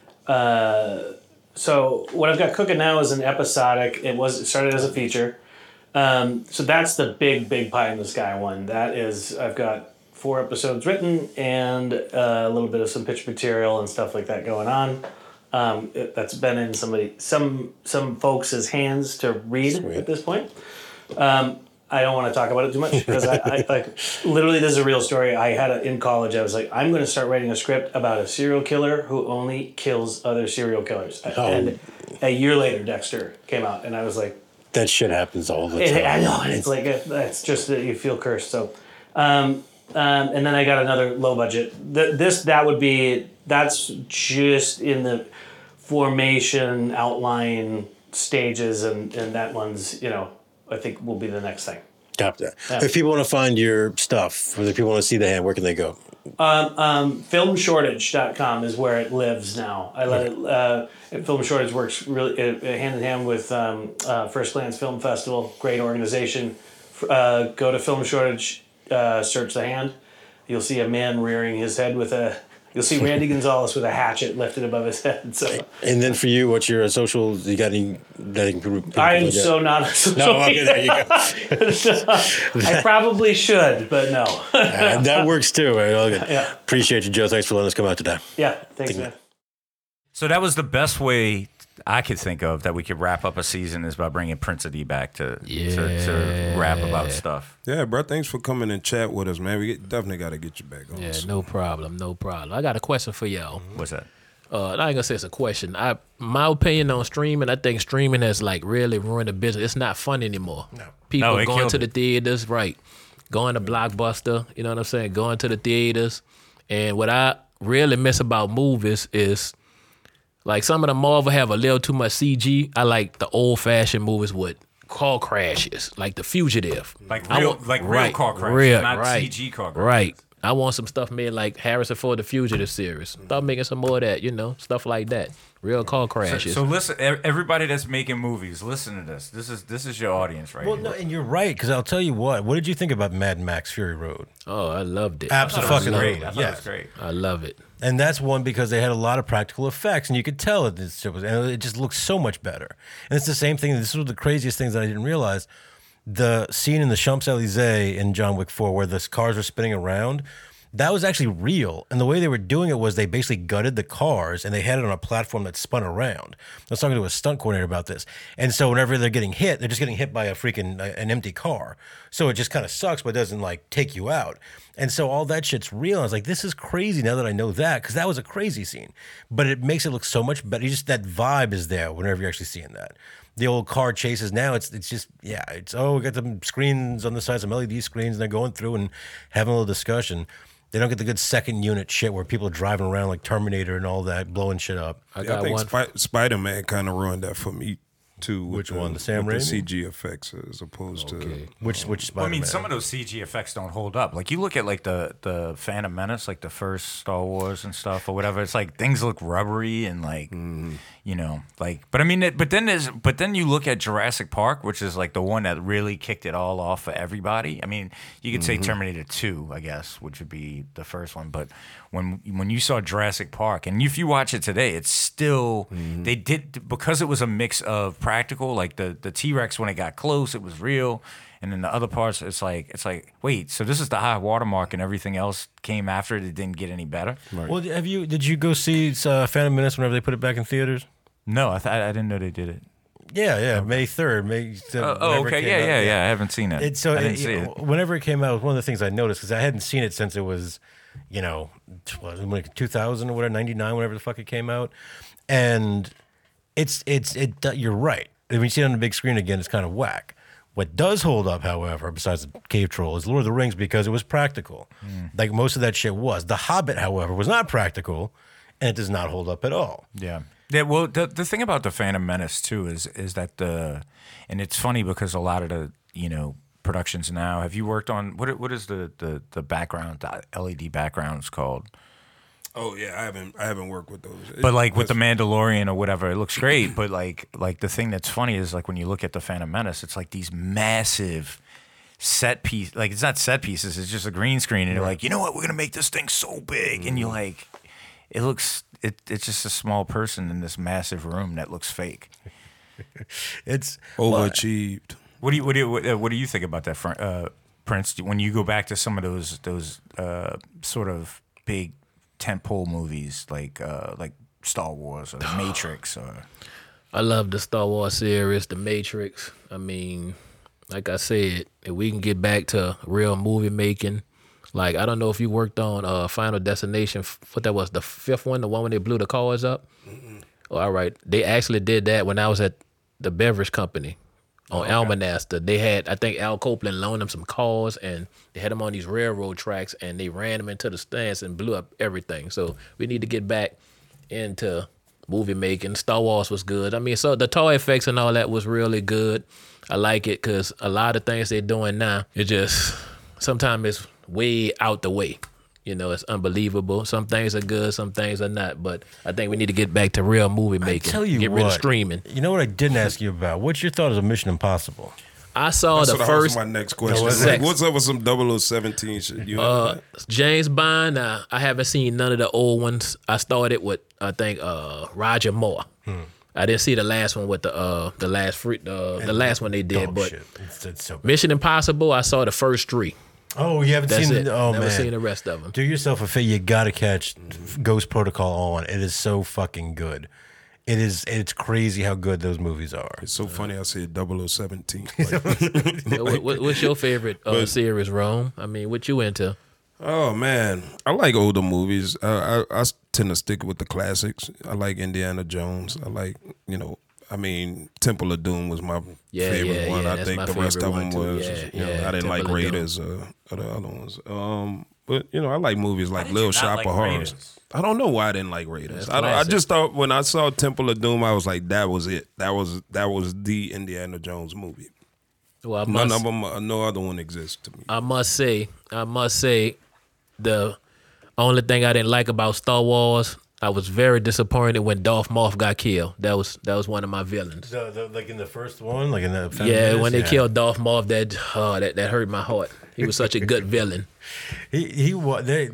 uh, so what I've got cooking now is an episodic. It was it started as a feature, um, so that's the big big pie in the sky one. That is I've got. Four episodes written and uh, a little bit of some pitch material and stuff like that going on. Um, it, that's been in somebody, some some folks' hands to read Sweet. At this point. Um, I don't want to talk about it too much because I, I like literally this is a real story. I had a, in college. I was like, I'm going to start writing a script about a serial killer who only kills other serial killers. Oh. And a year later, Dexter came out, and I was like, that shit happens all the time. It, I know, and it's like a, it's just that you feel cursed. So. Um, Um, and then I got another low budget. Th- this that would be that's just in the formation outline stages, and, and that one's you know I think will be the next thing. Got that. Yeah. If people want to find your stuff, or if people want to see The Hand, where can they go? Um, um, film shortage dot com is where it lives now. I let it. Uh, Film Shortage works really uh, hand in hand with um, uh, First Glance Film Festival. Great organization. Uh, go to Film Shortage. Uh, search The Hand. You'll see a man rearing his head with a. You'll see Randy Gonzalez with a hatchet lifted above his head. So. And then for you, what's your social? You got any? I am so not a social. No, okay, there you go. I probably should, but no. uh, that works too. Right? All good. Yeah. Appreciate you, Joe. Thanks for letting us come out today. Yeah, thanks, Thank man. So that was the best way I could think of that we could wrap up a season is by bringing Prince of D back to, yeah. to to rap about stuff. Yeah, bro. Thanks for coming and chat with us, man. We get, definitely got to get you back on. Yeah, so. no problem, no problem. I got a question for y'all. What's that? Uh, I ain't gonna say it's a question. I my opinion on streaming. I think streaming has like really ruined the business. It's not fun anymore. No, people no, going to the theaters, right? Going to Blockbuster. You know what I'm saying? Going to the theaters. And what I really miss about movies is. Like some of the Marvel have a little too much C G. I like the old fashioned movies with car crashes, like The Fugitive. Like real, want, like real right, car crashes, real, not right, C G car crashes. Right. I want some stuff made like Harrison Ford, The Fugitive series. Start making some more of that, you know, stuff like that. Real car crashes. So, so listen, everybody that's making movies, listen to this. This is this is your audience right well, here. Well, no, and you're right because I'll tell you what. What did you think about Mad Max Fury Road? Oh, I loved it. Absolutely great. I thought yes. it was great. I love it. And that's one because they had a lot of practical effects, and you could tell it. This was, and it just looked so much better. And it's the same thing. This was the craziest things that I didn't realize. The scene in the Champs Elysees in John Wick four, where the cars were spinning around. That was actually real. And the way they were doing it was they basically gutted the cars and they had it on a platform that spun around. I was talking to a stunt coordinator about this. And so whenever they're getting hit, they're just getting hit by a freaking, uh, an empty car. So it just kind of sucks, but doesn't like take you out. And so all that shit's real. I was like, this is crazy now that I know that, because that was a crazy scene. But it makes it look so much better. You just, that vibe is there whenever you're actually seeing that. The old car chases now, it's it's just, yeah, it's, oh, we got some screens on the side, some L E D screens, and they're going through and having a little discussion. They don't get the good second unit shit where people are driving around like Terminator and all that, blowing shit up. I, yeah, I think Sp- Spider-Man kind of ruined that for me too. Which the, one, the Sam Raimi? The C G effects as opposed okay. to which which Spider-Man? Well, I mean, some of those C G effects don't hold up. Like you look at like the the Phantom Menace, like the first Star Wars and stuff or whatever. It's like things look rubbery and like. Mm. You know, like, but I mean, it, but then there's, but then you look at Jurassic Park, which is like the one that really kicked it all off for everybody. I mean, you could mm-hmm. say Terminator two, I guess, which would be the first one. But when when you saw Jurassic Park, and if you watch it today, it's still mm-hmm. they did because it was a mix of practical, like the the T-Rex when it got close, it was real. And then the other parts, it's like it's like wait, so this is the high watermark, and everything else came after it. It didn't get any better. Right. Well, have you did you go see uh, Phantom Menace whenever they put it back in theaters? No, I th- I didn't know they did it. Yeah, yeah, May third. May. Uh, oh, okay, yeah, yeah, yeah. I haven't seen it. It's so I didn't it, see it. it. Whenever it came out, it was one of the things I noticed because I hadn't seen it since it was, you know, like two thousand or whatever, ninety-nine, whenever the fuck it came out, and it's it's it. You're right. When you see it on the big screen again, it's kind of whack. What does hold up, however, besides the Cave Troll, is Lord of the Rings because it was practical. Mm. Like most of that shit was. The Hobbit, however, was not practical, and it does not hold up at all. Yeah. Yeah, well, the the thing about the Phantom Menace too is is that the, and it's funny because a lot of the you know productions now. Have you worked on what what is the the the background the L E D backgrounds called? Oh yeah, I haven't I haven't worked with those. But like with the Mandalorian or whatever, it looks great. But like like the thing that's funny is like when you look at the Phantom Menace, it's like these massive set piece. Like it's not set pieces; it's just a green screen, and you're like, you know what, we're gonna make this thing so big, mm-hmm. and you're like, it looks. It, it's just a small person in this massive room that looks fake. It's overachieved. What do you what do you what, what do you think about that, uh, Prince? When you go back to some of those those uh, sort of big tentpole movies like uh, like Star Wars or The Matrix, or I love the Star Wars series, The Matrix. I mean, like I said, if we can get back to real movie making. Like, I don't know if you worked on uh, Final Destination, what that was, the fifth one, the one when they blew the cars up? Mm-hmm. Oh, all right. They actually did that when I was at the beverage company on oh, okay. Almanaster. They had, I think Al Copeland loaned them some cars, and they had them on these railroad tracks, and they ran them into the stands and blew up everything. So we need to get back into movie making. Star Wars was good. I mean, so the toy effects and all that was really good. I like it because a lot of things they're doing now, it just, sometimes it's way out the way. You know, it's unbelievable. Some things are good, some things are not. But I think we need to get back to real movie making. I tell you get what, rid of streaming. You know what I didn't ask you about? What's your thought of Mission Impossible? I saw That's the what first. That was my next question. Like, what's up with some double oh seventeen shit? You uh, James Bond. Uh, I haven't seen none of the old ones. I started with I think uh, Roger Moore. Hmm. I didn't see the last one with the uh, the last free, uh, the last one they did. But it's, it's so Mission Impossible. I saw the first three. Oh, you haven't That's seen it. the oh Never man, seen the rest of them. Do yourself a favor. You gotta catch Ghost Protocol on. It is so fucking good. It is. It's crazy how good those movies are. It's so funny. I said double oh seventeen. what, what, what's your favorite uh, but, series, Rome? I mean, what you into? Oh man, I like older movies. Uh, I I tend to stick with the classics. I like Indiana Jones. I like you know. I mean, Temple of Doom was my yeah, favorite yeah, one. yeah, I think the rest of them was, yeah, you know, yeah, I didn't Temple like Raiders uh, or the other ones. Um, but you know, I like movies like Little Shop of like Horrors. Raiders? I don't know why I didn't like Raiders. I, don't, I just thought when I saw Temple of Doom, I was like, that was it. That was that was the Indiana Jones movie. Well, I None must, of them, uh, no other one exists to me. I must say, I must say, the only thing I didn't like about Star Wars. I was very disappointed when Darth Maul got killed. That was that was one of my villains. The, the, like in the first one, like in the yeah, minutes? when they yeah. killed Darth Maul, that oh, that that hurt my heart. He was such a good villain. He he was. They,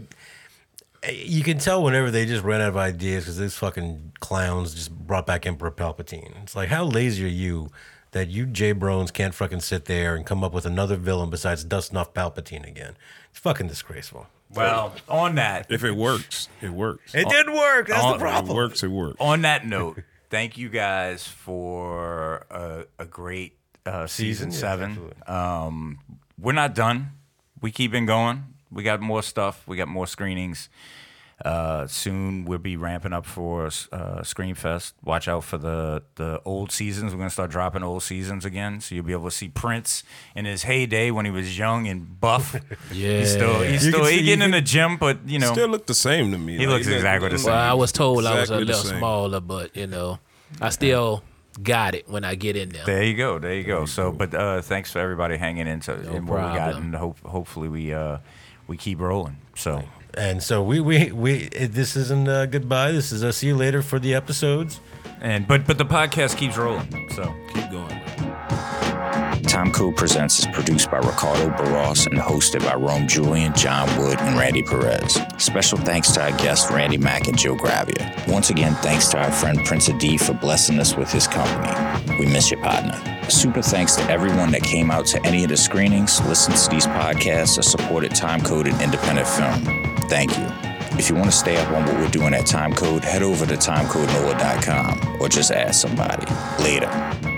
you can tell whenever they just ran out of ideas because these fucking clowns just brought back Emperor Palpatine. It's like, how lazy are you that you Jay Brones can't fucking sit there and come up with another villain besides dusting off Palpatine again? It's fucking disgraceful. Well, on that, if it works, it works. It did work. That's on, the problem. If it works, it works. On that note, thank you guys for a, a great uh, season, season seven. Yes, um, we're not done. We keep it going. We got more stuff. We got more screenings. Uh, soon we'll be ramping up for uh, Screamfest. Watch out for the the old seasons. We're gonna start dropping old seasons again, so you'll be able to see Prince in his heyday when he was young and buff. Yeah, he's still he's still he getting in the gym, but you know, still look the same to me. He like, looks exactly the same. Well, I was told exactly I was a little smaller, but you know, I still got it when I get in there. There you go, there you go. So, but uh, thanks for everybody hanging in to no in what we got, and hope hopefully we uh, we keep rolling. So. And so we we we this isn't uh, goodbye. This is a see you later for the episodes. And but but the podcast keeps rolling. So keep going. Time Code Presents is produced by Ricardo Barros and hosted by Rome Julian, John Wood, and Randy Perez. Special thanks to our guests Randy Mack and Joe Gravia. Once again, thanks to our friend Prince D for blessing us with his company. We miss you, partner. Super thanks to everyone that came out to any of the screenings, listened to these podcasts, or supported Time Code and independent film. Thank you. If you want to stay up on what we're doing at Time Code, head over to time code noah dot com or just ask somebody. Later.